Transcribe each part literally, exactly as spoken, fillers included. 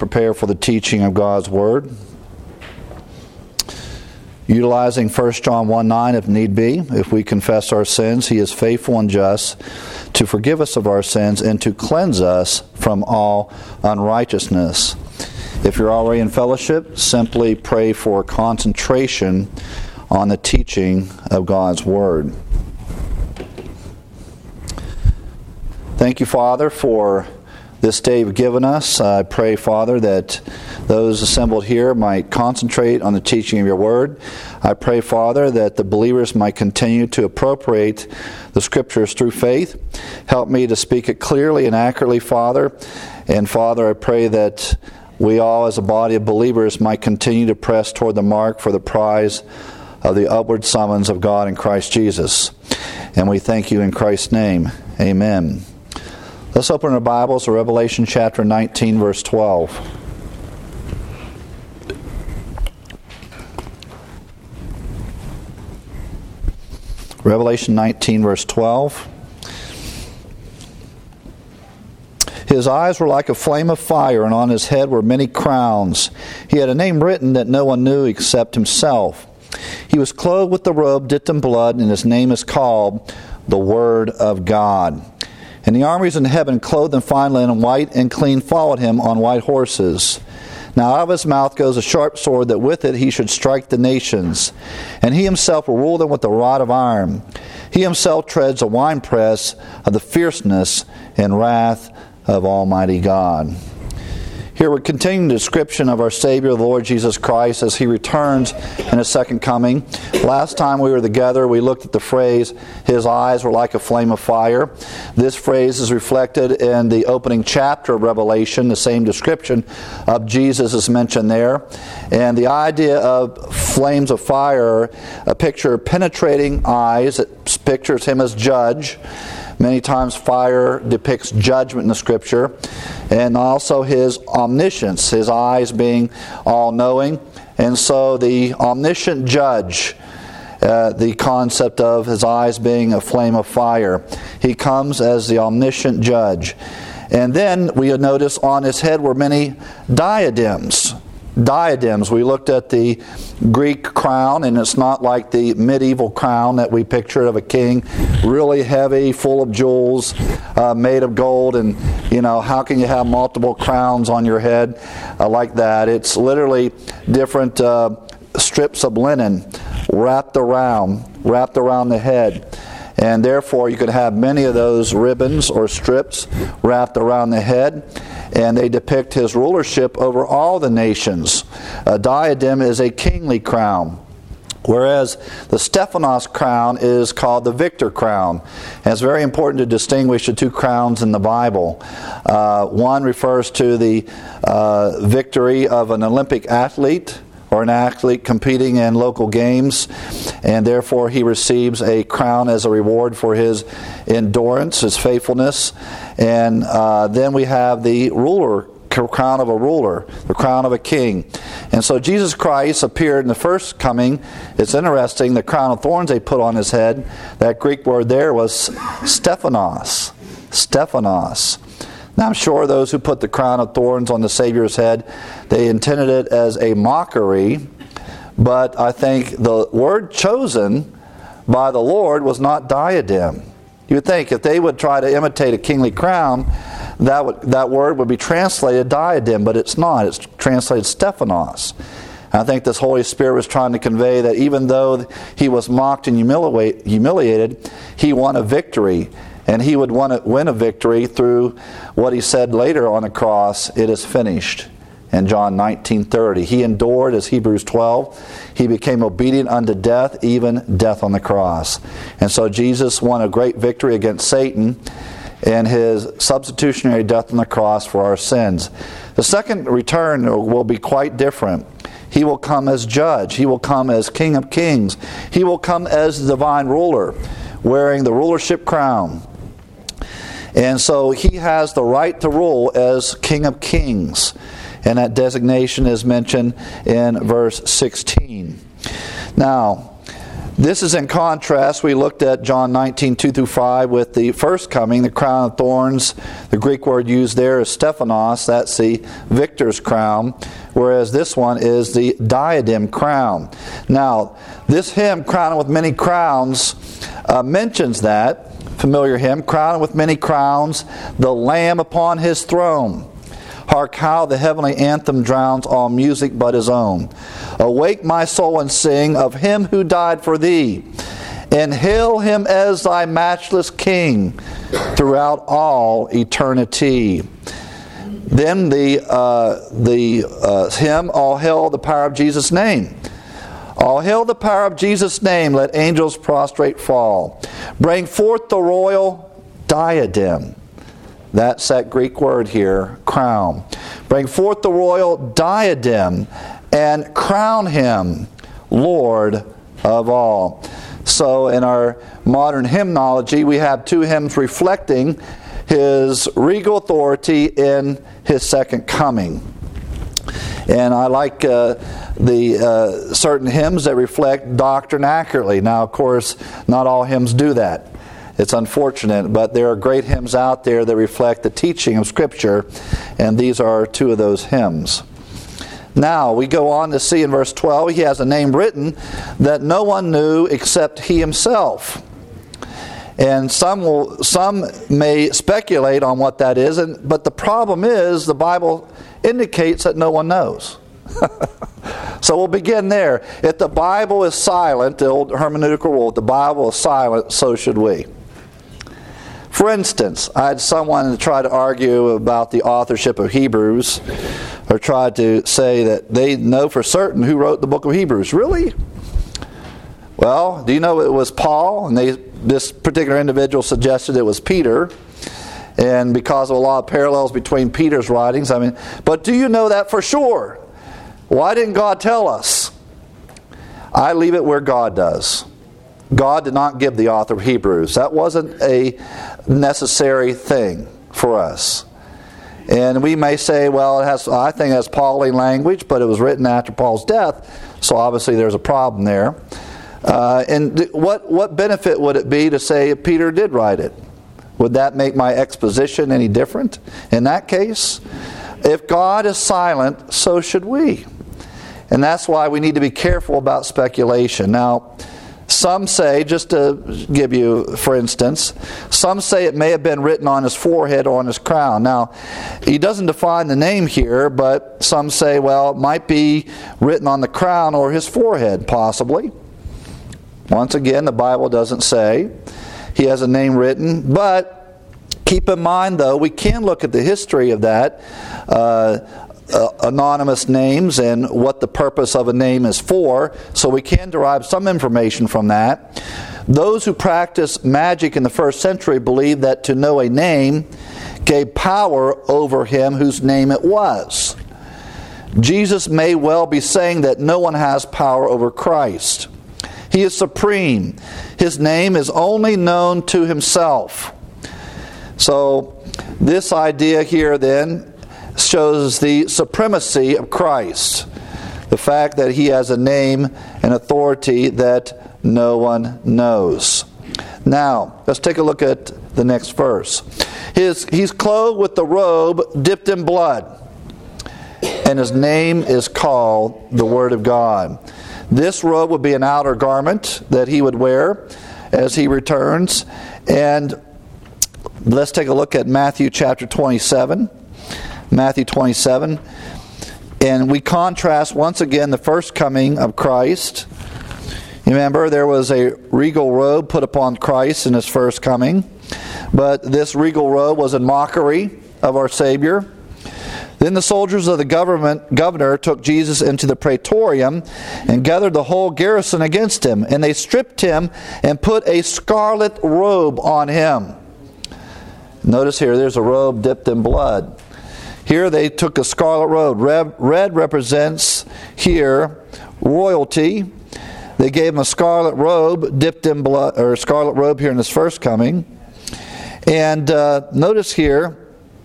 prepare for the teaching of God's Word. Utilizing First John one nine if need be, if we confess our sins, He is faithful and just to forgive us of our sins and to cleanse us from all unrighteousness. If you're already in fellowship, simply pray for concentration on the teaching of God's Word. Thank you, Father, for this day you've given us. I pray, Father, that those assembled here might concentrate on the teaching of your Word. I pray, Father, that the believers might continue to appropriate the Scriptures through faith. Help me to speak it clearly and accurately, Father. And, Father, I pray that we all as a body of believers might continue to press toward the mark for the prize of the upward summons of God in Christ Jesus. And we thank you in Christ's name. Amen. Let's open our Bibles to Revelation chapter nineteen, verse twelve. Revelation nineteen, verse twelve. His eyes were like a flame of fire, and on his head were many crowns. He had a name written that no one knew except himself. He was clothed with the robe dipped in blood, and his name is called the Word of God. And the armies in heaven, clothed in fine linen, white and clean, followed him on white horses. Now out of his mouth goes a sharp sword, that with it he should strike the nations. And he himself will rule them with a rod of iron. He himself treads a winepress of the fierceness and wrath of Almighty God. Here we're continuing the description of our Savior, the Lord Jesus Christ, as He returns in His second coming. Last time we were together, we looked at the phrase, His eyes were like a flame of fire. This phrase is reflected in the opening chapter of Revelation. The same description of Jesus is mentioned there. And the idea of flames of fire, a picture of penetrating eyes, it pictures Him as judge. Many times fire depicts judgment in the Scripture. And also His omniscience, His eyes being all-knowing. And so the omniscient judge, uh, the concept of His eyes being a flame of fire. He comes as the omniscient judge. And then we notice on His head were many diadems. Diadems. We looked at the Greek crown, and it's not like the medieval crown that we picture of a king, really heavy, full of jewels, uh, made of gold, and you know, how can you have multiple crowns on your head uh, like that? It's literally different uh, strips of linen wrapped around, wrapped around the head. And therefore you could have many of those ribbons or strips wrapped around the head, and they depict His rulership over all the nations. A diadem is a kingly crown, whereas the Stephanos crown is called the victor crown. And it's very important to distinguish the two crowns in the Bible. Uh, one refers to the uh, victory of an Olympic athlete, or an athlete competing in local games, and therefore he receives a crown as a reward for his endurance, his faithfulness. And uh, then we have the ruler, crown of a ruler, the crown of a king. And so Jesus Christ appeared in the first coming. It's interesting, the crown of thorns they put on His head, that Greek word there was Stephanos. Stephanos. Now I'm sure those who put the crown of thorns on the Savior's head, they intended it as a mockery, but I think the word chosen by the Lord was not diadem. You would think if they would try to imitate a kingly crown, that would, that word would be translated diadem, but it's not. It's translated Stephanos. I think this Holy Spirit was trying to convey that even though He was mocked and humiliate, humiliated, He won a victory. And He would want to win a victory through what He said later on the cross, it is finished. In John nineteen thirty, He endured, as Hebrews twelve, He became obedient unto death, even death on the cross. And so Jesus won a great victory against Satan in His substitutionary death on the cross for our sins. The second return will be quite different. He will come as judge. He will come as King of Kings. He will come as the divine ruler, wearing the rulership crown. And so He has the right to rule as King of Kings. And that designation is mentioned in verse sixteen. Now, This is in contrast. We looked at John nineteen, two through five with the first coming, the crown of thorns. The Greek word used there is Stephanos. That's the victor's crown. Whereas this one is the diadem crown. Now, this hymn, Crowned with Many Crowns, uh, mentions that. Familiar hymn, Crowned with Many Crowns, the Lamb upon His throne. Hark how the heavenly anthem drowns all music but His own. Awake my soul and sing of Him who died for thee, and hail Him as thy matchless King throughout all eternity. Then the uh, the uh, hymn, All Hail the Power of Jesus' Name. All hail the power of Jesus' name, let angels prostrate fall. Bring forth the royal diadem. That's that Greek word here, crown. Bring forth the royal diadem and crown Him Lord of all. So in our modern hymnology, we have two hymns reflecting His regal authority in His second coming. And I like uh, the uh, certain hymns that reflect doctrine accurately. Now, of course, not all hymns do that. It's unfortunate, but there are great hymns out there that reflect the teaching of Scripture, and these are two of those hymns. Now, we go on to see in verse twelve, He has a name written that no one knew except He Himself. And some will, some may speculate on what that is, and, but the problem is the Bible indicates that no one knows. So we'll begin there. If the Bible is silent, the old hermeneutical rule, if the Bible is silent, so should we. For instance, I had someone try to argue about the authorship of Hebrews, or try to say that they know for certain who wrote the book of Hebrews. Really? Well, do you know it was Paul? And they, this particular individual suggested it was Peter. And because of a lot of parallels between Peter's writings, I mean, but do you know that for sure? Why didn't God tell us? I leave it where God does. God did not give the author of Hebrews. That wasn't a necessary thing for us. And we may say, well, it has, I think it has Pauline language, but it was written after Paul's death, so obviously there's a problem there. Uh, and th- what, what benefit would it be to say Peter did write it? Would that make my exposition any different in that case? If God is silent, so should we. And that's why we need to be careful about speculation. Now, some say, just to give you, for instance, some say it may have been written on his forehead or on his crown. Now, he doesn't define the name here, but some say, well, it might be written on the crown or his forehead, possibly. Once again, the Bible doesn't say he has a name written, but keep in mind, though, we can look at the history of that, uh, uh, anonymous names and what the purpose of a name is for, so we can derive some information from that. Those who practiced magic in the first century believed that to know a name gave power over him whose name it was. Jesus may well be saying that no one has power over Christ. He is supreme. His name is only known to Himself. So this idea here then shows the supremacy of Christ. The fact that He has a name and authority that no one knows. Now, let's take a look at the next verse. His, he's clothed with the robe dipped in blood, and His name is called the Word of God. This robe would be an outer garment that He would wear as He returns. And let's take a look at Matthew chapter twenty-seven. Matthew twenty-seven. And we contrast once again the first coming of Christ. Remember, there was a regal robe put upon Christ in His first coming. But this regal robe was in mockery of our Savior. Then the soldiers of the government governor took Jesus into the praetorium and gathered the whole garrison against Him. And they stripped Him and put a scarlet robe on Him. Notice here, there's a robe dipped in blood. Here they took a scarlet robe. Red, red represents here royalty. They gave Him a scarlet robe dipped in blood, or scarlet robe here in His first coming. And uh, notice here,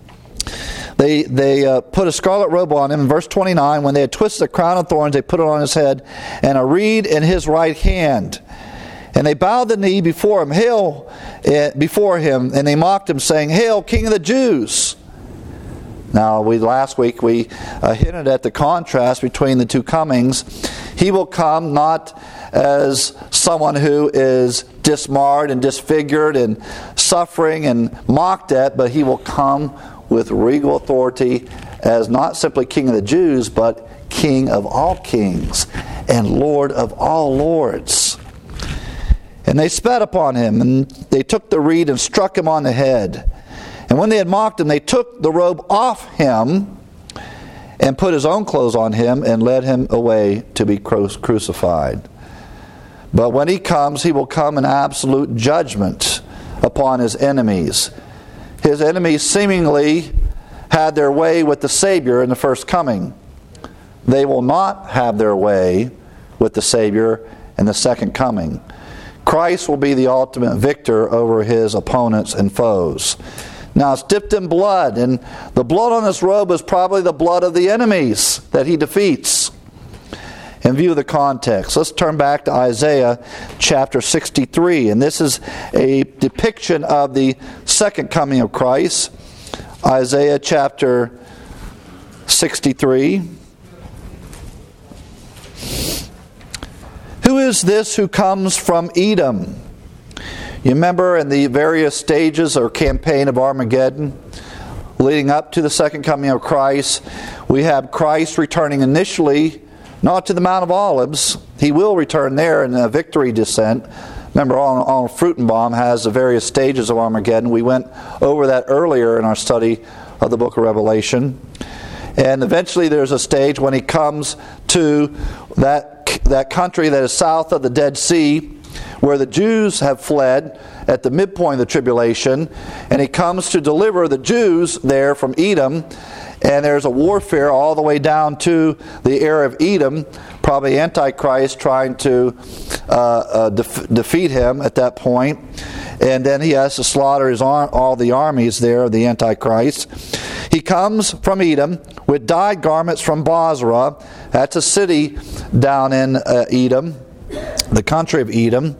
They they uh, put a scarlet robe on Him. In verse twenty-nine, when they had twisted a crown of thorns, they put it on His head, and a reed in His right hand. And they bowed the knee before him, hail, uh, before him, and they mocked him, saying, Hail, King of the Jews! Now, we last week we uh, hinted at the contrast between the two comings. He will come not as someone who is dismarred and disfigured and suffering and mocked at, but he will come with regal authority as not simply King of the Jews, but King of all kings and Lord of all lords. And they spat upon him, and they took the reed and struck him on the head. And when they had mocked him, they took the robe off him and put his own clothes on him and led him away to be crucified. But when he comes, he will come in absolute judgment upon his enemies. His enemies seemingly had their way with the Savior in the first coming. They will not have their way with the Savior in the second coming. Christ will be the ultimate victor over his opponents and foes. Now it's dipped in blood, and the blood on this robe is probably the blood of the enemies that he defeats. In view of the context, let's turn back to Isaiah chapter sixty-three, and this is a depiction of the second coming of Christ. Isaiah chapter sixty-three. Who is this who comes from Edom? You remember in the various stages or campaign of Armageddon, leading up to the second coming of Christ, we have Christ returning initially, not to the Mount of Olives. He will return there in a victory descent. Remember, Arnold Fruchtenbaum has the various stages of Armageddon. We went over that earlier in our study of the book of Revelation. And eventually there's a stage when he comes to that, that country that is south of the Dead Sea, where the Jews have fled at the midpoint of the tribulation, and he comes to deliver the Jews there from Edom, and there's a warfare all the way down to the area of Edom, probably Antichrist trying to uh, uh, def- defeat him at that point, and then he has to slaughter his ar- all the armies there of the Antichrist. He comes from Edom with dyed garments from Bozrah. That's a city down in uh, Edom, the country of Edom,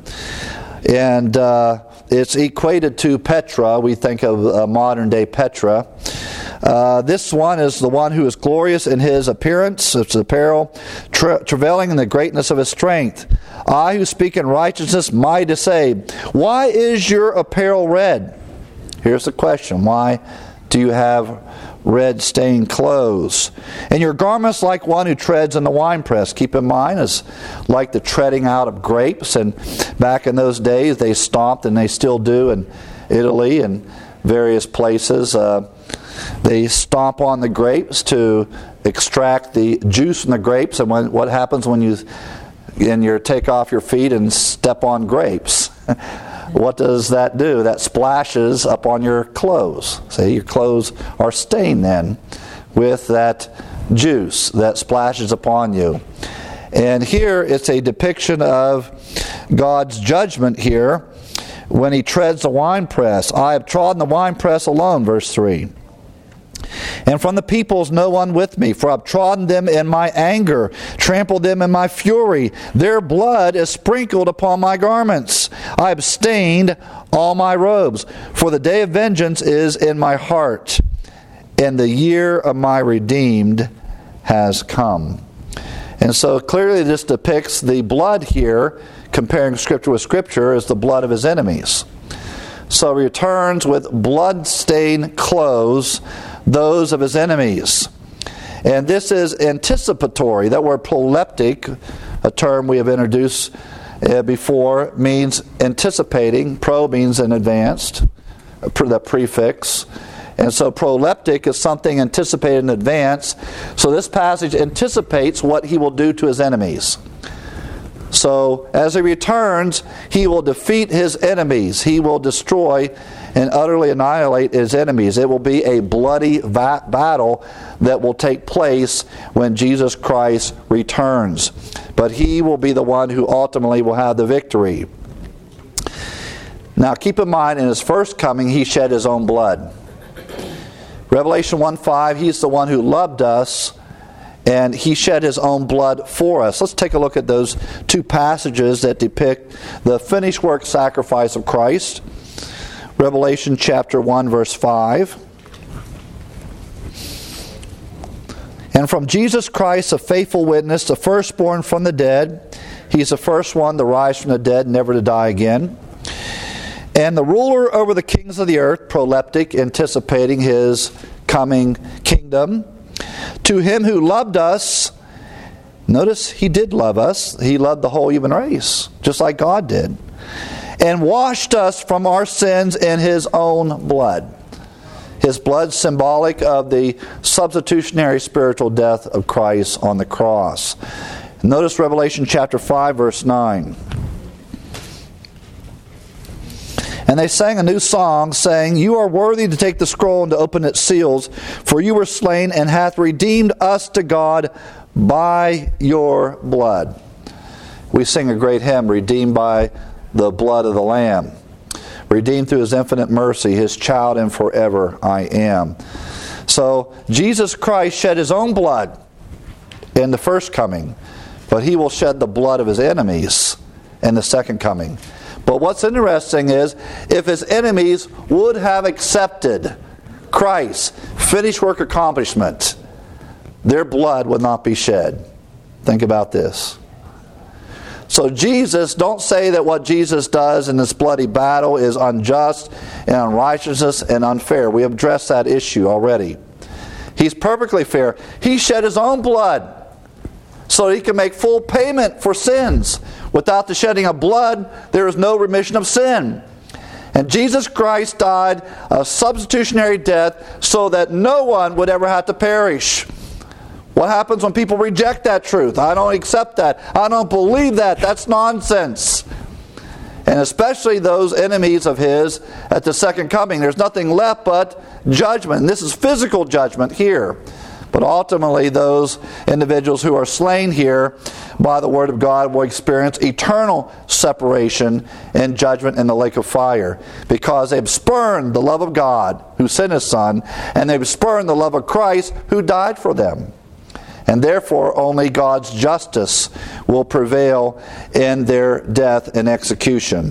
and uh, it's equated to Petra. We think of uh, modern day Petra. Uh, this one is the one who is glorious in his appearance, his apparel, tra- travailing in the greatness of his strength. I who speak in righteousness, mighty to save. Why is your apparel red? Here's the question. Why do you have red stained clothes? And your garments like one who treads in the winepress. Keep in mind, it's like the treading out of grapes. And back in those days, they stomped, and they still do in Italy and various places. Uh, they stomp on the grapes to extract the juice from the grapes. And when, what happens when you and you take off your feet and step on grapes? What does that do? That splashes up on your clothes. See, your clothes are stained then with that juice that splashes upon you. And here it's a depiction of God's judgment here when he treads the winepress. I have trodden the winepress alone, verse three. And from the peoples no one with me, for I have trodden them in my anger, trampled them in my fury. Their blood is sprinkled upon my garments. I have stained all my robes, for the day of vengeance is in my heart, and the year of my redeemed has come. And so clearly this depicts the blood here, comparing Scripture with Scripture, as the blood of his enemies. So he returns with blood-stained clothes, those of his enemies. And this is anticipatory. That word proleptic, a term we have introduced uh, before, means anticipating. Pro means in advanced, the prefix. And so proleptic is something anticipated in advance. So this passage anticipates what he will do to his enemies. So as he returns, he will defeat his enemies. He will destroy and utterly annihilate his enemies. It will be a bloody va- battle that will take place when Jesus Christ returns. But he will be the one who ultimately will have the victory. Now keep in mind, in his first coming, he shed his own blood. Revelation one five, he's the one who loved us And he shed his own blood for us. Let's take a look at those two passages that depict the finished work sacrifice of Christ. Revelation chapter one, verse five. And from Jesus Christ, a faithful witness, the firstborn from the dead. He's the first one to rise from the dead, never to die again. And the ruler over the kings of the earth, proleptic, anticipating his coming kingdom. To him who loved us, notice he did love us. He loved the whole human race, just like God did. And washed us from our sins in his own blood. His blood symbolic of the substitutionary spiritual death of Christ on the cross. Notice Revelation chapter five, verse nine. And they sang a new song, saying, You are worthy to take the scroll and to open its seals, for you were slain and hath redeemed us to God by your blood. We sing a great hymn, Redeemed by the blood of the Lamb. Redeemed through his infinite mercy, his child and forever I am. So Jesus Christ shed his own blood in the first coming, but he will shed the blood of his enemies in the second coming. But what's interesting is, if his enemies would have accepted Christ's finished work accomplishment, their blood would not be shed. Think about this. So Jesus, don't say that what Jesus does in this bloody battle is unjust and unrighteous and unfair. We have addressed that issue already. He's perfectly fair. He shed his own blood so that he can make full payment for sins. Without the shedding of blood, there is no remission of sin. And Jesus Christ died a substitutionary death so that no one would ever have to perish. What happens when people reject that truth? I don't accept that. I don't believe that. That's nonsense. And especially those enemies of his at the second coming. There's nothing left but judgment. And this is physical judgment here. But ultimately, those individuals who are slain here by the word of God will experience eternal separation and judgment in the lake of fire, because they've spurned the love of God who sent his Son, and they've spurned the love of Christ who died for them. And therefore, only God's justice will prevail in their death and execution.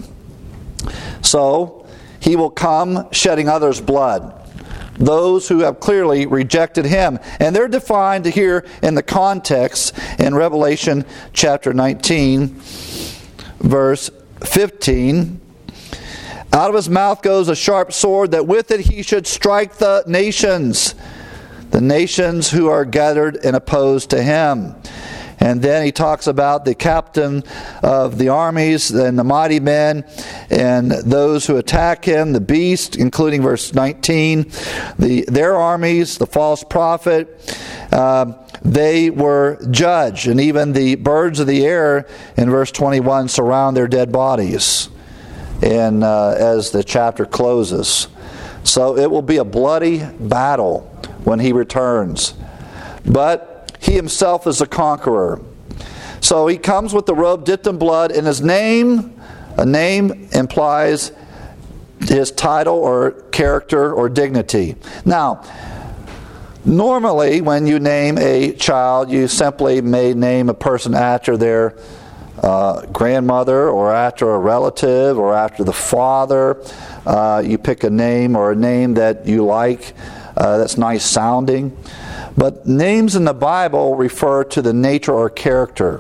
So, he will come shedding others' blood. Those who have clearly rejected him. And they're defined here in the context in Revelation chapter nineteen, verse fifteen. Out of his mouth goes a sharp sword, that with it he should strike the nations. The nations who are gathered and opposed to him. And then he talks about the captain of the armies and the mighty men and those who attack him, the beast, including verse nineteen, the their armies, the false prophet, uh, they were judged. And even the birds of the air in verse twenty-one surround their dead bodies. And uh, as the chapter closes. So it will be a bloody battle when he returns. But he himself is a conqueror. So he comes with the robe dipped in blood, and his name, a name implies his title or character or dignity. Now, normally when you name a child, you simply may name a person after their uh, grandmother or after a relative or after the father. Uh, you pick a name or a name that you like, uh, that's nice sounding. But names in the Bible refer to the nature or character.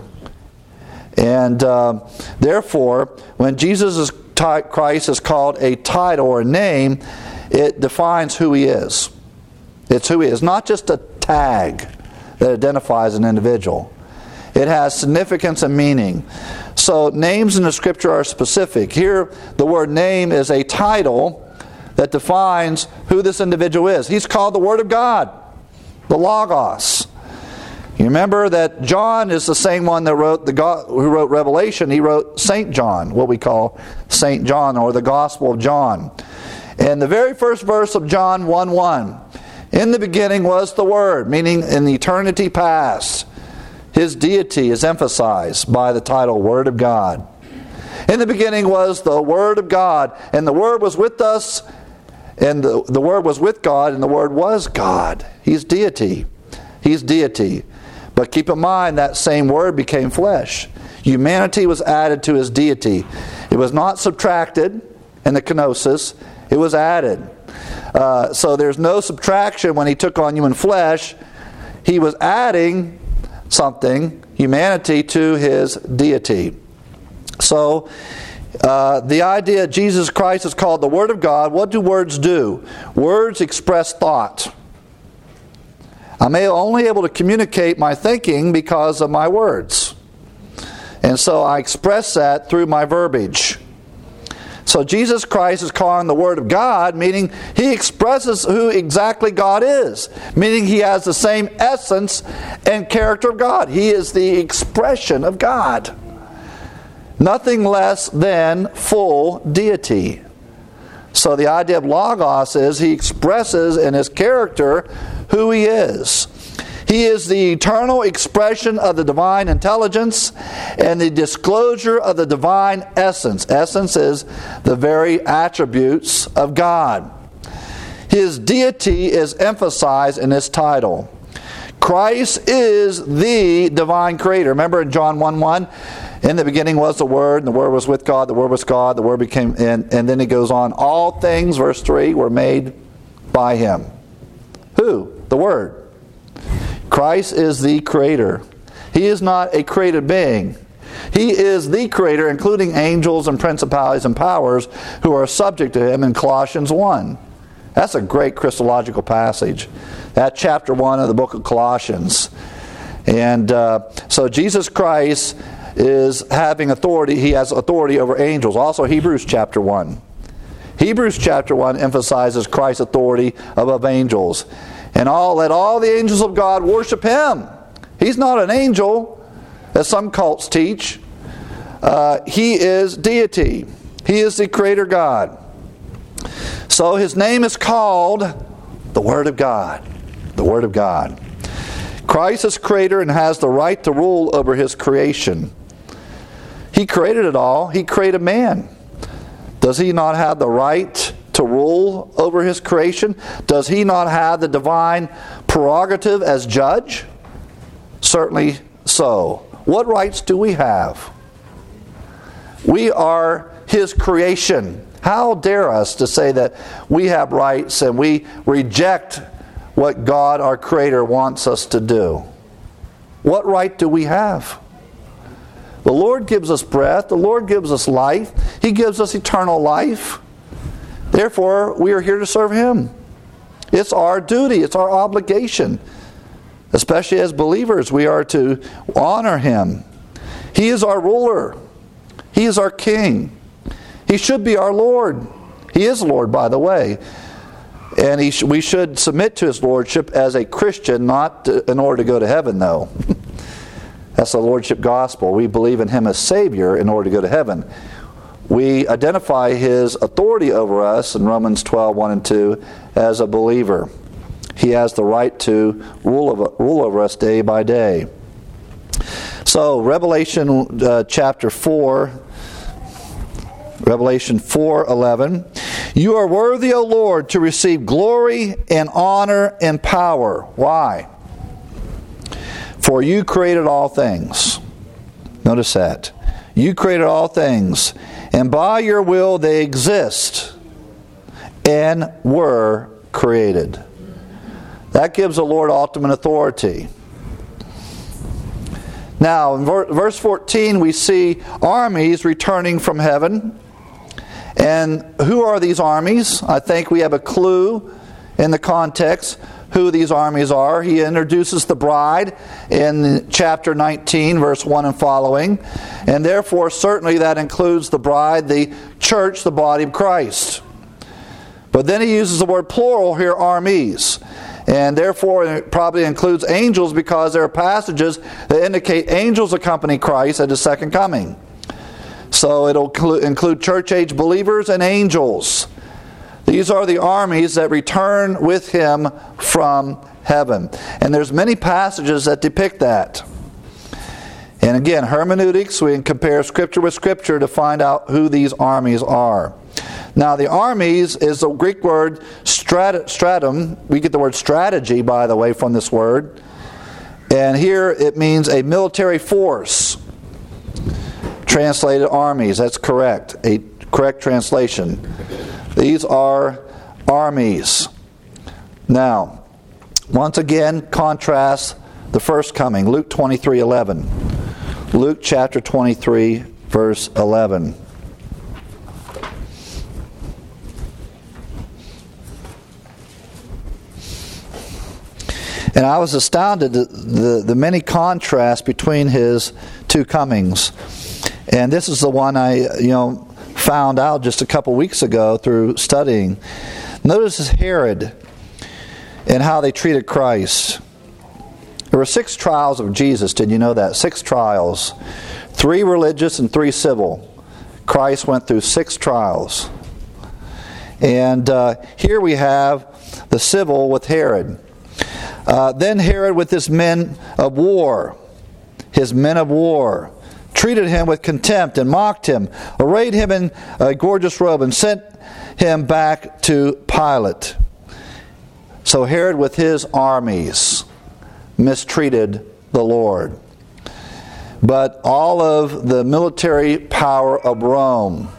And uh, therefore, when Jesus is t- Christ is called a title or a name, it defines who he is. It's who he is, not just a tag that identifies an individual. It has significance and meaning. So names in the Scripture are specific. Here, the word name is a title that defines who this individual is. He's called the Word of God. The Logos. You remember that John is the same one that wrote the who wrote Revelation. He wrote Saint John, what we call Saint John, or the Gospel of John. And the very first verse of John one one, in the beginning was the Word, meaning in eternity past. His deity is emphasized by the title Word of God. In the beginning was the Word of God, and the Word was with us, and the, the Word was with God, and the Word was God. He's deity. He's deity. But keep in mind that same Word became flesh. Humanity was added to His deity. It was not subtracted in the kenosis. It was added. Uh, so there's no subtraction when He took on human flesh. He was adding something, humanity, to His deity. So uh, the idea Jesus Christ is called the Word of God. What do words do? Words express thought. I'm only able to communicate my thinking because of my words. And so I express that through my verbiage. So Jesus Christ is calling the Word of God, meaning He expresses who exactly God is. Meaning He has the same essence and character of God. He is the expression of God. Nothing less than full deity. So the idea of Logos is He expresses in His character who He is. He is the eternal expression of the divine intelligence and the disclosure of the divine essence. Essence is the very attributes of God. His deity is emphasized in His title. Christ is the divine creator. Remember in John one one, in the beginning was the Word, and the Word was with God, the Word was God, the Word became, and, and then it goes on, all things, verse three, were made by Him. Who? The Word. Christ is the creator. He is not a created being. He is the creator, including angels and principalities and powers who are subject to Him in Colossians one. That's a great Christological passage. That chapter one of the book of Colossians. And uh, so Jesus Christ is having authority. He has authority over angels. Also Hebrews chapter one. Hebrews chapter one emphasizes Christ's authority above angels. And all let all the angels of God worship Him. He's not an angel, as some cults teach. Uh, he is deity. He is the creator God. So His name is called the Word of God. The Word of God. Christ is creator and has the right to rule over His creation. He created it all. He created man. Does He not have the right to rule over His creation? Does He not have the divine prerogative as judge? Certainly so. What rights do we have? We are His creation. How dare us to say that we have rights and we reject what God, our Creator, wants us to do? What right do we have? The Lord gives us breath. The Lord gives us life. He gives us eternal life. Therefore, we are here to serve Him. It's our duty. It's our obligation. Especially as believers, we are to honor Him. He is our ruler. He is our King. He should be our Lord. He is Lord, by the way. And he sh- we should submit to His Lordship as a Christian, not to, in order to go to heaven, though. That's the Lordship gospel. We believe in Him as Savior in order to go to heaven. We identify His authority over us in Romans twelve, one and two as a believer. He has the right to rule over, rule over us day by day. So, Revelation uh, chapter four, Revelation four eleven. You are worthy, O Lord, to receive glory and honor and power. Why? For You created all things. Notice that. You created all things, and by Your will they exist and were created. That gives the Lord ultimate authority. Now, in verse fourteen, we see armies returning from heaven. And who are these armies? I think we have a clue in the context who these armies are. He introduces the bride in chapter nineteen, verse one and following. And therefore, certainly that includes the bride, the church, the body of Christ. But then he uses the word plural here, armies. And therefore it probably includes angels, because there are passages that indicate angels accompany Christ at His second coming. So it'll include church age believers and angels. These are the armies that return with Him from heaven. And there's many passages that depict that. And again, hermeneutics, we can compare Scripture with Scripture to find out who these armies are. Now, the armies is the Greek word strat- stratum. We get the word strategy, by the way, from this word. And here it means a military force. Translated armies, that's correct. A correct translation. These are armies. Now, once again, contrast the first coming. Luke twenty-three eleven. Luke chapter twenty-three, verse eleven. And I was astounded at the, the many contrasts between his two comings. And this is the one I, you know, found out just a couple weeks ago through studying. Notice Herod and how they treated Christ. There were six trials of Jesus. Did you know that? Six trials. Three religious and three civil. Christ went through six trials. And uh, here we have the civil with Herod. Uh, then Herod with his men of war, his men of war, treated him with contempt and mocked him, arrayed him in a gorgeous robe, and sent him back to Pilate. So Herod with his armies mistreated the Lord. But all of the military power of Rome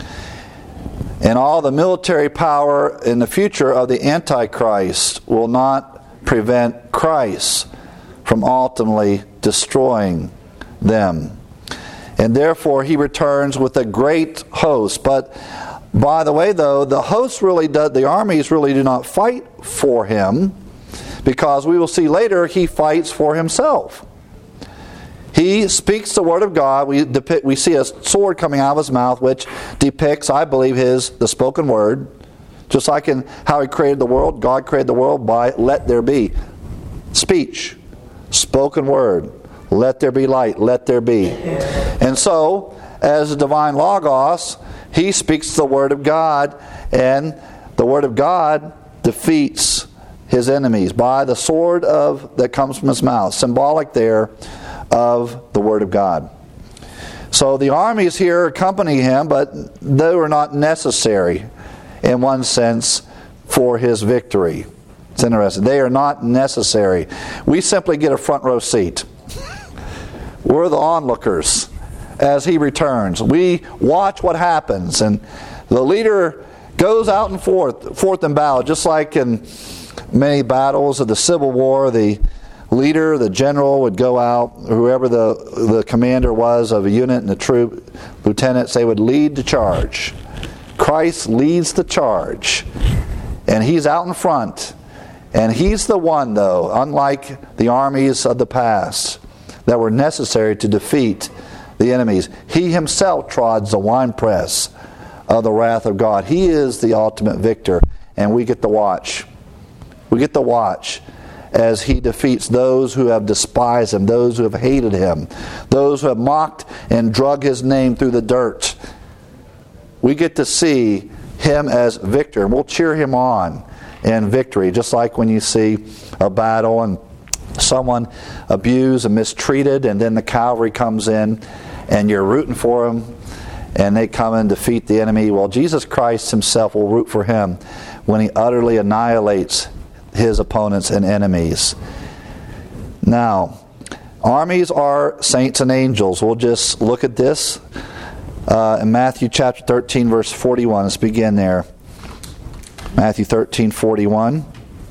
and all the military power in the future of the Antichrist will not prevent Christ from ultimately destroying them. And therefore he returns with a great host. But by the way, though, the hosts really do, the armies really do not fight for him, because we will see later he fights for himself. He speaks the word of God. We depict, we see a sword coming out of his mouth, which depicts, I believe, his the spoken word. Just like in how he created the world, God created the world by let there be. Speech, spoken word, let there be light, let there be. And so, as the divine Logos, he speaks the word of God, and the word of God defeats his enemies by the sword of that comes from his mouth, symbolic there of the word of God. So the armies here accompany him, but they were not necessary in one sense for his victory. It's interesting. They are not necessary. We simply get a front row seat. We're the onlookers as he returns. We watch what happens, and the leader goes out and forth, forth in battle, just like in many battles of the Civil War. The leader, the general, would go out, whoever the, the commander was of a unit and the troop, lieutenants, they would lead the charge. Christ leads the charge, and he's out in front. And he's the one, though, unlike the armies of the past, that were necessary to defeat the enemies. He himself trods the winepress of the wrath of God. He is the ultimate victor, and we get to watch. We get to watch as he defeats those who have despised him, those who have hated him, those who have mocked and drug his name through the dirt. We get to see him as victor, and we'll cheer him on in victory, just like when you see a battle and someone abused and mistreated, and then the cavalry comes in and you're rooting for them and they come and defeat the enemy. Well, Jesus Christ himself will root for him when he utterly annihilates his opponents and enemies. Now, armies are saints and angels. We'll just look at this uh, in Matthew chapter thirteen, verse forty-one. Let's begin there. Matthew thirteen, forty-one.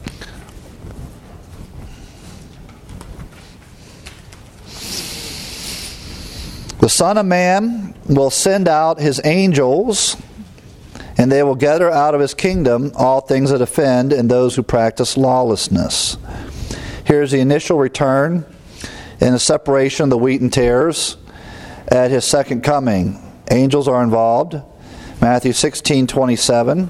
The Son of Man will send out his angels, and they will gather out of his kingdom all things that offend and those who practice lawlessness. Here's the initial return and the separation of the wheat and tares at his second coming. Angels are involved. Matthew sixteen, twenty-seven.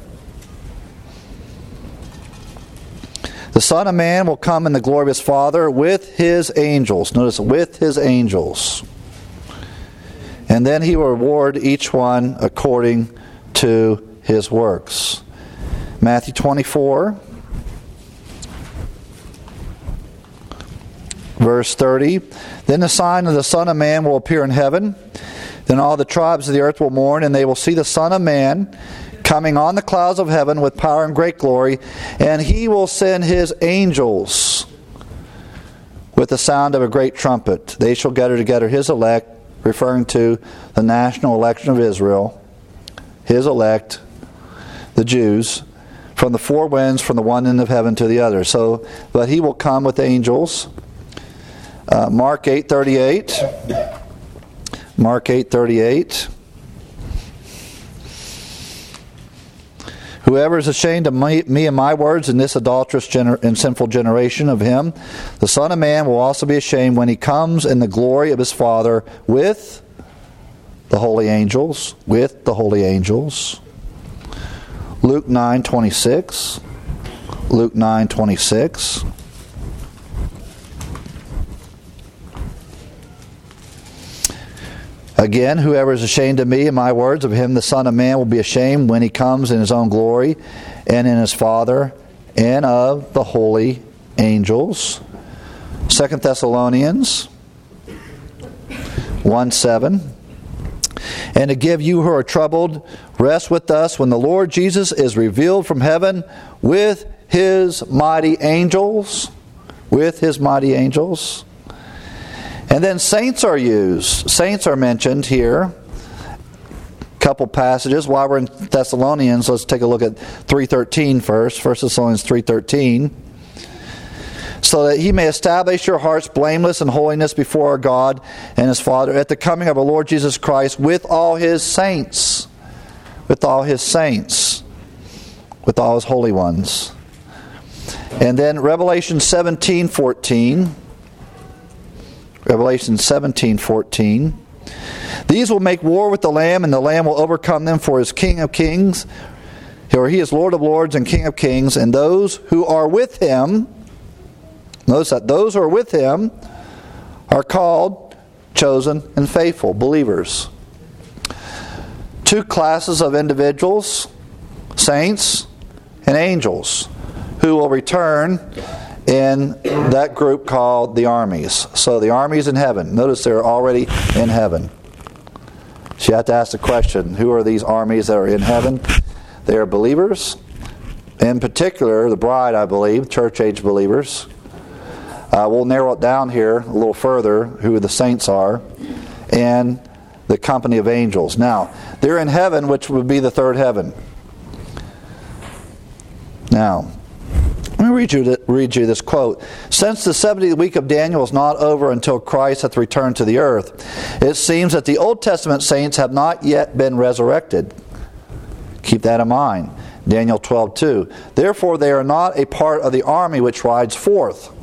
The Son of Man will come in the glory of his Father with his angels. Notice, with his angels. And then he will reward each one according to his works. Matthew twenty-four, verse thirty. Then the sign of the Son of Man will appear in heaven. Then all the tribes of the earth will mourn, and they will see the Son of Man coming on the clouds of heaven with power and great glory. And he will send his angels with the sound of a great trumpet. They shall gather together his elect, referring to the national election of Israel, his elect, the Jews, from the four winds, from the one end of heaven to the other. So, but he will come with angels. Uh, Mark eight thirty-eight. Mark eight thirty-eight. Whoever is ashamed of me, me and my words in this adulterous gener- and sinful generation, of him the Son of Man will also be ashamed when he comes in the glory of his Father with the holy angels. With the holy angels. Luke nine twenty-six. Luke nine twenty-six. Again, whoever is ashamed of me and my words, of him the Son of Man will be ashamed when he comes in his own glory and in his Father and of the holy angels. Second Thessalonians one seven. And to give you who are troubled rest with us when the Lord Jesus is revealed from heaven with his mighty angels. With his mighty angels. And then saints are used. Saints are mentioned here. A couple passages. While we're in Thessalonians, let's take a look at three thirteen first. First Thessalonians three thirteen. So that he may establish your hearts blameless in holiness before our God and his Father at the coming of our Lord Jesus Christ with all his saints. With all his saints. With all his holy ones. And then Revelation seventeen fourteen. Revelation seventeen fourteen. These will make war with the Lamb, and the Lamb will overcome them, for his King of kings, or he is Lord of lords and King of kings, and those who are with him, notice that those who are with him are called, chosen, and faithful believers. Two classes of individuals, saints and angels, who will return in that group called the armies. So the armies in heaven. Notice they're already in heaven. So you have to ask the question, who are these armies that are in heaven? They are believers. In particular, the bride, I believe, church-age believers. Uh, we'll narrow it down here a little further, who the saints are, and the company of angels. Now, they're in heaven, which would be the third heaven. Now, let me read you, read you this quote. Since the seventieth week of Daniel is not over until Christ hath returned to the earth, it seems that the Old Testament saints have not yet been resurrected. Keep that in mind. Daniel twelve two. Therefore they are not a part of the army which rides forth.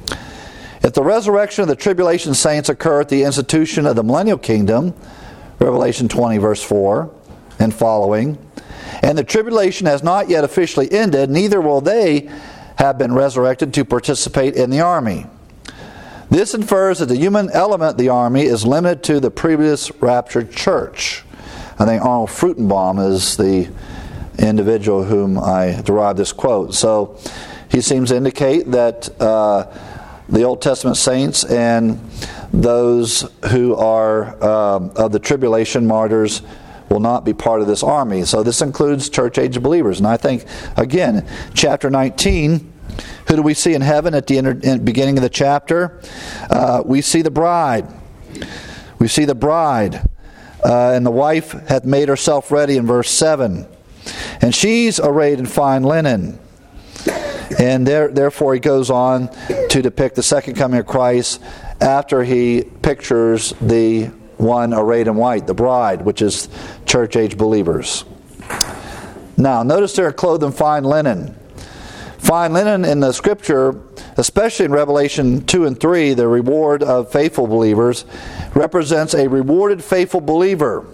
If the resurrection of the tribulation saints occur at the institution of the millennial kingdom, Revelation twenty verse four and following, and the tribulation has not yet officially ended, neither will they have been resurrected to participate in the army. This infers that the human element of the army is limited to the previous raptured church. I think Arnold Fruchtenbaum is the individual whom I derived this quote. So he seems to indicate that uh, the Old Testament saints and those who are uh, of the tribulation martyrs will not be part of this army. So this includes church-age believers. And I think, again, chapter nineteen, who do we see in heaven at the inter- in beginning of the chapter? Uh, we see the bride. We see the bride. Uh, and the wife hath made herself ready in verse seven. And she's arrayed in fine linen. And there, therefore he goes on to depict the second coming of Christ after he pictures the one arrayed in white, the bride, which is church-age believers. Now, notice they're clothed in fine linen. Fine linen in the Scripture, especially in Revelation two and three, the reward of faithful believers, represents a rewarded faithful believer.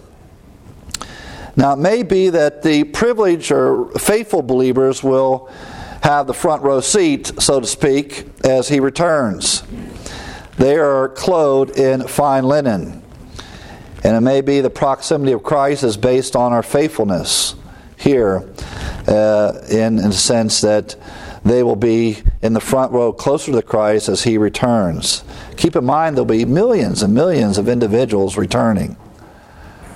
Now, it may be that the privileged or faithful believers will have the front row seat, so to speak, as he returns. They are clothed in fine linen. And it may be the proximity of Christ is based on our faithfulness here, uh, in, in the sense that they will be in the front row closer to Christ as he returns. Keep in mind there'll be millions and millions of individuals returning.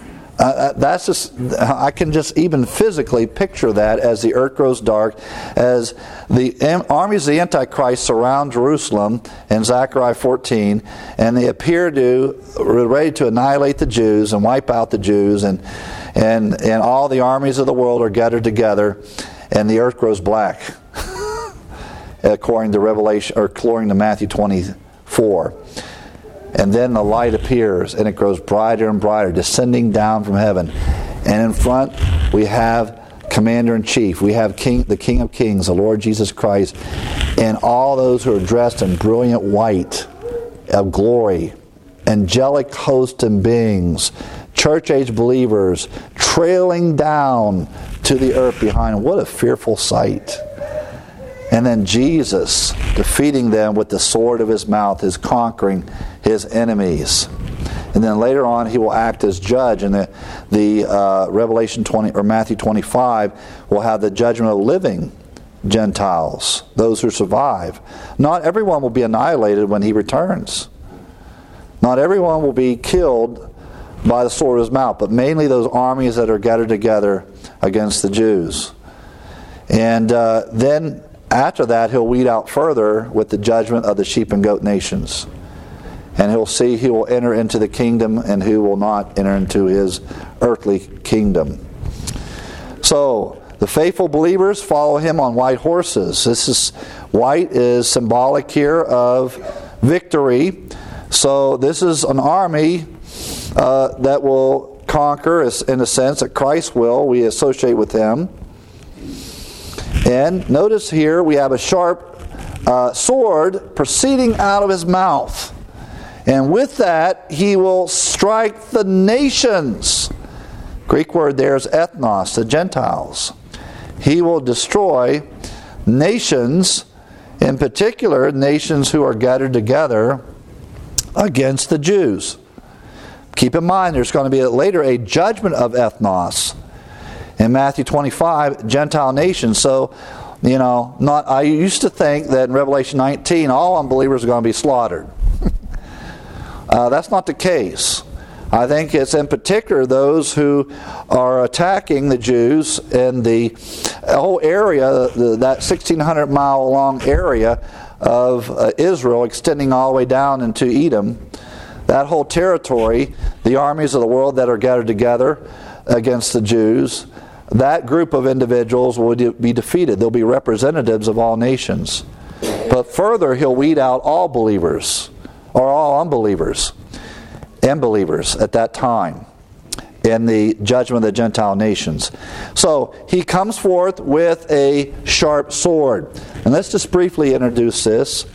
Uh, that's just, I can just even physically picture that as the earth grows dark, as the am- armies of the Antichrist surround Jerusalem in Zechariah fourteen, and they appear to ready to annihilate the Jews and wipe out the Jews, and and and all the armies of the world are gathered together, and the earth grows black, according to Revelation, or according to Matthew twenty-four. And then the light appears, and it grows brighter and brighter, descending down from heaven. And in front, we have Commander-in-Chief. We have King, the King of Kings, the Lord Jesus Christ, and all those who are dressed in brilliant white of glory, angelic hosts and beings, church-age believers, trailing down to the earth behind them. What a fearful sight. And then Jesus defeating them with the sword of his mouth, is conquering his enemies. And then later on, he will act as judge. And the, the uh, Revelation twenty or Matthew twenty-five will have the judgment of living Gentiles, those who survive. Not everyone will be annihilated when he returns. Not everyone will be killed by the sword of his mouth, but mainly those armies that are gathered together against the Jews. And uh, then after that, he'll weed out further with the judgment of the sheep and goat nations. And he'll see who will enter into the kingdom and who will not enter into his earthly kingdom. So, the faithful believers follow him on white horses. This is white is symbolic here of victory. So, this is an army uh, that will conquer, in a sense, that Christ will. We associate with him. And notice here we have a sharp uh, sword proceeding out of his mouth. And with that, he will strike the nations. Greek word there is ethnos, the Gentiles. He will destroy nations, in particular, nations who are gathered together against the Jews. Keep in mind, there's going to be later a judgment of ethnos. In Matthew twenty-five, Gentile nations. So, you know, not. I used to think that in Revelation nineteen, all unbelievers are going to be slaughtered. uh, that's not the case. I think it's in particular those who are attacking the Jews in the whole area, the, that sixteen hundred mile long area of uh, Israel, extending all the way down into Edom. That whole territory, the armies of the world that are gathered together against the Jews, that group of individuals will be defeated. They'll be representatives of all nations. But further, he'll weed out all believers, or all unbelievers, and believers at that time in the judgment of the Gentile nations. So, he comes forth with a sharp sword. And let's just briefly introduce this.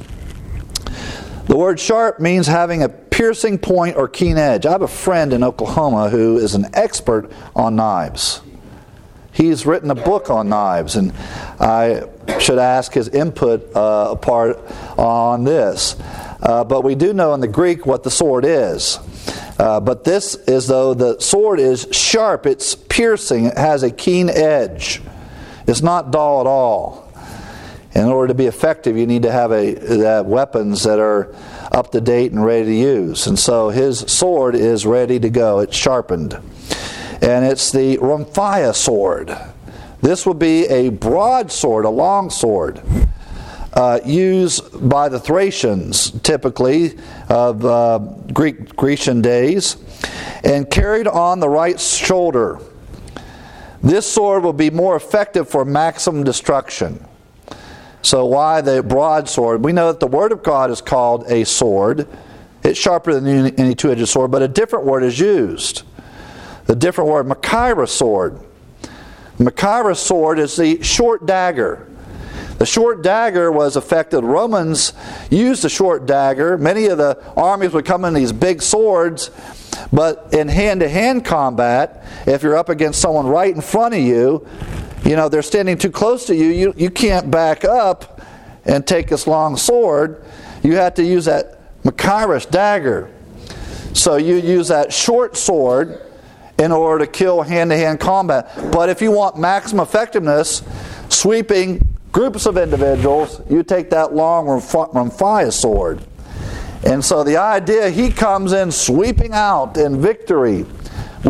The word sharp means having a piercing point or keen edge. I have a friend in Oklahoma who is an expert on knives. He's written a book on knives, and I should ask his input uh, part on this. Uh, but we do know in the Greek what the sword is. Uh, but this is, though, the sword is sharp, it's piercing, it has a keen edge. It's not dull at all. In order to be effective, you need to have a have weapons that are up to date and ready to use. And so his sword is ready to go. It's sharpened. And it's the Rhomphaia sword. This will be a broadsword, a long sword, uh, used by the Thracians, typically, of uh, Greek Grecian days, and carried on the right shoulder. This sword will be more effective for maximum destruction. So why the broadsword? We know that the Word of God is called a sword. It's sharper than any two-edged sword, but a different word is used. The different word, Machaira sword. Machaira sword is the short dagger. The short dagger was effective. Romans used the short dagger. Many of the armies would come in these big swords, but in hand-to-hand combat, if you're up against someone right in front of you, you know, they're standing too close to you, you, you can't back up and take this long sword. You have to use that Machaira dagger. So you use that short sword in order to kill hand-to-hand combat. But if you want maximum effectiveness, sweeping groups of individuals, you take that long Rhomphaia sword. And so the idea, he comes in sweeping out in victory with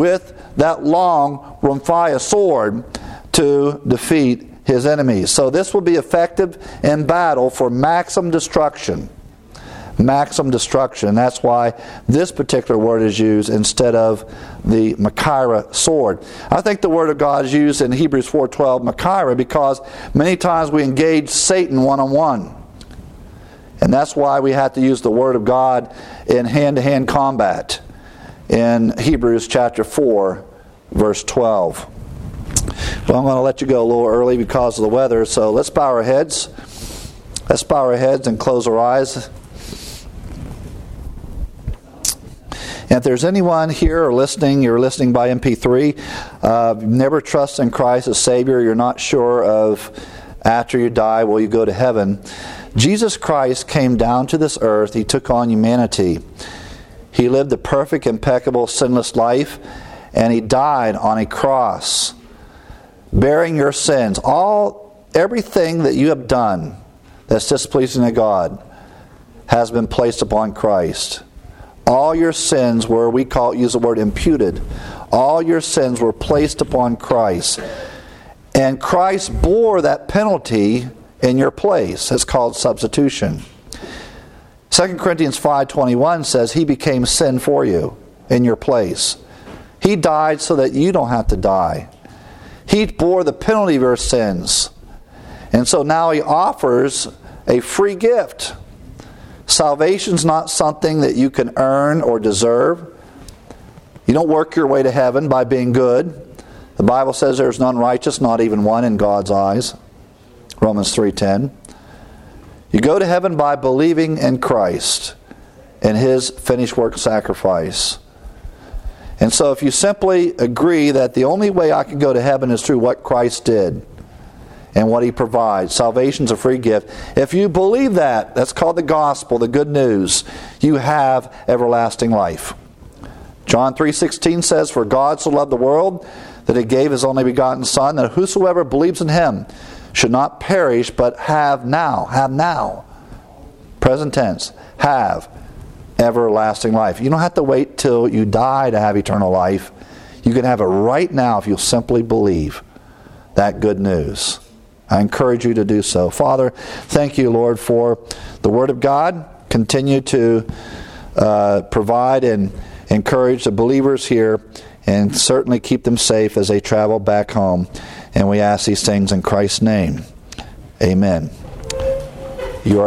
that long Remphiah sword to defeat his enemies. So this will be effective in battle for maximum destruction. Maximum destruction. That's why this particular word is used instead of the Machaira sword. I think the word of God is used in Hebrews four twelve, Machaira, because many times we engage Satan one-on-one. And that's why we have to use the word of God in hand-to-hand combat in Hebrews chapter four, verse twelve. Well, I'm going to let you go a little early because of the weather, so let's bow our heads. Let's bow our heads and close our eyes. And if there's anyone here or listening, you're listening by M P three, uh, never trust in Christ as Savior, you're not sure of after you die, will you go to heaven? Jesus Christ came down to this earth. He took on humanity. He lived a perfect, impeccable, sinless life, and He died on a cross, bearing your sins. All, everything that you have done that's displeasing to God has been placed upon Christ. All your sins were, we call use the word imputed. All your sins were placed upon Christ. And Christ bore that penalty in your place. It's called substitution. Second Corinthians five twenty-one says He became sin for you in your place. He died so that you don't have to die. He bore the penalty of your sins. And so now He offers a free gift. Salvation's not something that you can earn or deserve. You don't work your way to heaven by being good. The Bible says there's none righteous, not even one in God's eyes. Romans three ten. You go to heaven by believing in Christ and His finished work sacrifice. And so if you simply agree that the only way I can go to heaven is through what Christ did and what He provides, salvation's a free gift. If you believe that, that's called the gospel, the good news, you have everlasting life. John three sixteen says, For God so loved the world that He gave His only begotten Son, that whosoever believes in Him should not perish, but have now, have now, present tense, have everlasting life. You don't have to wait till you die to have eternal life. You can have it right now if you'll simply believe that good news. I encourage you to do so. Father, thank you, Lord, for the Word of God. Continue to uh, provide and encourage the believers here, and certainly keep them safe as they travel back home. And we ask these things in Christ's name. Amen.